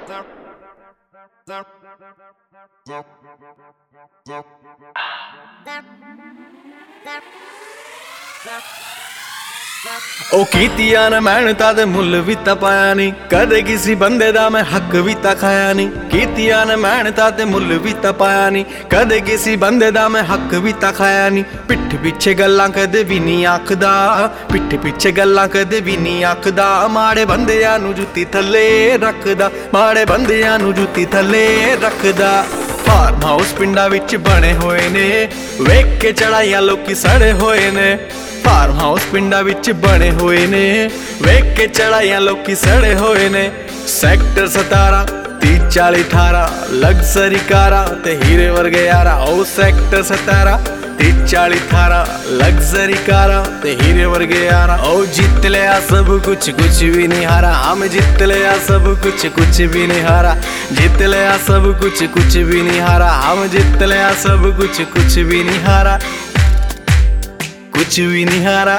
ओ कीतियां ने मेहनतां दे मुल भी तां पाया नहीं, कदे किसी बंदे दा मैं हक भी तां खाया नहीं। कीतियां ने मेहनतां दे मुल भी तां पाया नहीं, कदे किसी बंदे दा मैं हक भी तां खाया नहीं। पिठ पिछे गल्लां कदे भी नहीं आखदा, पिठ पिछे गल्लां कदे भी नहीं आखदा। माड़े बंदियां नूं जुत्ती थल्ले रखदा, माड़े बंदियां नूं जुत्ती थल्ले रखदा। फार्म हाउस पिंडां विच बने होए ने, वेख के चढ़ाइयां लोकी सड़े होए ने। फार्म हाउस पिंडां विच बने होए ने, वेख के चढ़ाइयां लोकी सड़े होए ने। सैक्टर 17 30 40 18 लग्जरी कारां ते हीरे वर्गे यारा। ओ सैक्टर 17 30 40 18 लग्जरी कारां ते हीरे वर्गे यारा। ओ जीत लिया सब कुछ, कुछ भी नहीं हारा। हम जीत लिया सब कुछ, कुछ भी नहीं हारा। जीत लिया सब कुछ, कुछ भी नहीं हारा। हम जीत लिया सब कुछ, कुछ भी नहीं हारा, कुछ भी नहीं हारा।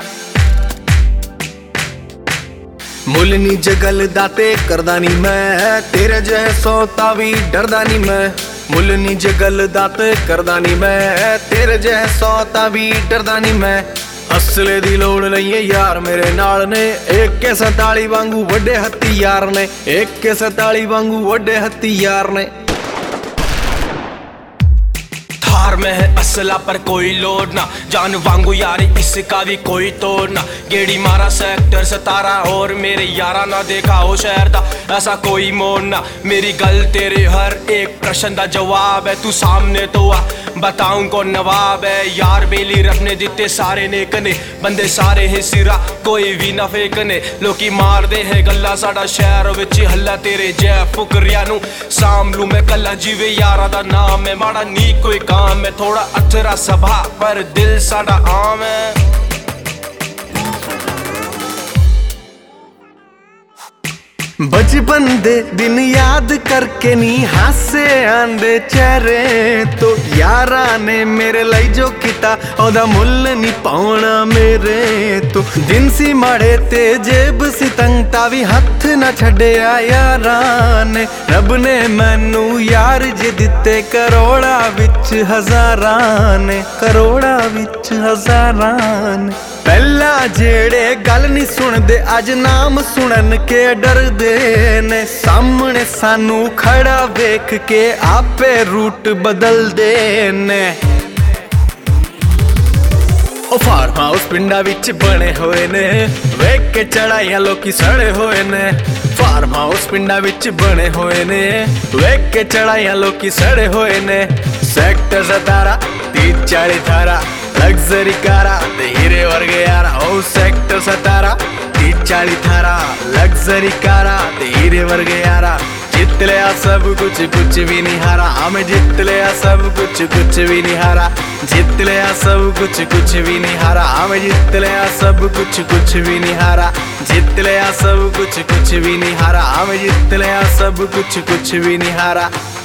मुल नी जगल दाते करदा नी मैं, तेरे जैसो तावी डरदा नी मैं। मुल नी जगल दाते करदा नी मैं, तेरे जैसो तावी डरदा नी मैं। असले दी लोड़ नहीं है यार मेरे नाल ने, AK-47 वांगू वड्डे हथियार ने। AK-47 वांगू वड्डे हथियार ने। थार में है असला पर कोई लोड ना, जान वांगू यारी इसका भी कोई तोड़ ना। गेड़ी मारा सेक्टर 17 और मेरे यारा ना देखा हो शहर दा ऐसा कोई मोड़ ना। मेरी गल तेरे हर एक प्रश्न दा जवाब है, तू सामने तो आ बताऊं कौन नवाब है। यार बेली रखने दिते सारे ने कने, बंदे सारे है सिरा कोई भी ना फेकने। लोकी मार दे है गल्ला साडा शहर विच हल्ला, तेरे जै फुकरिया नू साम लू मैं कल्ला। जीवे यारा दा नाम है, माड़ा नी कोई काम है। थोड़ा अथरा सभा पर दिल साडा आम है। बचपन दे दिन याद करके नी हासे आंदे चेहरे तो। यारा ने मेरे लाई जो किता ओदा मुल नी पाउणा मेरे तो। दिन सी माड़े ते जेब सी तंगता भी हथ ना छड्डिया यारा ने। रब ने मैनू यार जे दिते करोड़ा विच हज़ारां ने, करोड़ा विच हज़ारां ने। पहला जेड़े गल नहीं सुनदे अज नाम सुनन के डरदे ने। सामने सानू खड़ा वेख के आपे रूट बदलदे ने। ओ फार्म हाउस पिंडां विच बने होए ने, वेख के चढ़ाइयां लोकी सड़े होए ने। फार्म हाउस पिंडां विच बने होए ने, वेख के चढ़ाइयां लोकी सड़े होए ने। सेक्टर 17 30 40 18 लग्जरी कारा ते हीरे वर्गे यारा। ओ सेक्टर 17 30 40 18 लग्जरी कारा ते हीरे वर्गे यारा। जीत लिया सब कुछ, कुछ भी नहीं हारा। हम जीत लिया सब कुछ, कुछ भी नहीं हारा। जीत लिया सब कुछ, कुछ भी नहीं हारा। हम जीत लिया सब कुछ, कुछ भी नहीं हारा। जीत लिया सब कुछ, कुछ भी नहीं हारा। हम जीत लिया सब कुछ, कुछ भी नहीं हारा।